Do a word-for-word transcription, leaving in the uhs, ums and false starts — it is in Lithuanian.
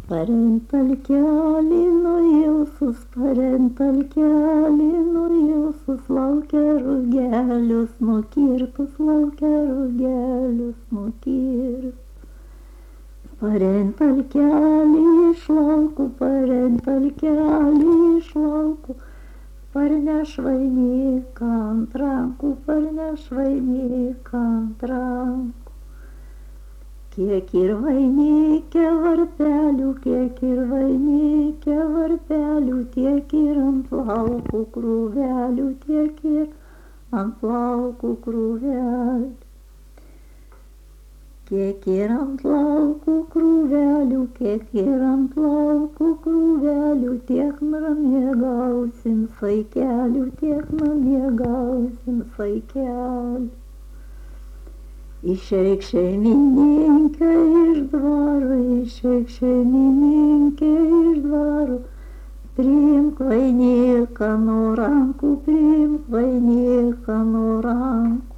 Parentalkelį nuilsus, parentalkelį nuilsus, laukia rugelius, nukirtus, laukia rugelius, nukirtus. Parentalkelį iš laukų, parentalkelį iš laukų, parneš vainiką ant rankų, parneš vainiką ant rankų. Kiek ir vainike varpelių, kiek ir vainike varpelių, tiek ir ant laukų krūvelių, tiek ir ant laukų krūvelių. Kiek ir ant laukų krūvelių, kiek ir ant laukų krūvelių, tiek namie gausim saikelių, tiek namie gausim saikelių. Išeik šeimininkė iš dvaro, išeik šeimininkė iš dvaro, priimk vainiką nuo rankų, priimk vainiką nuo rankų.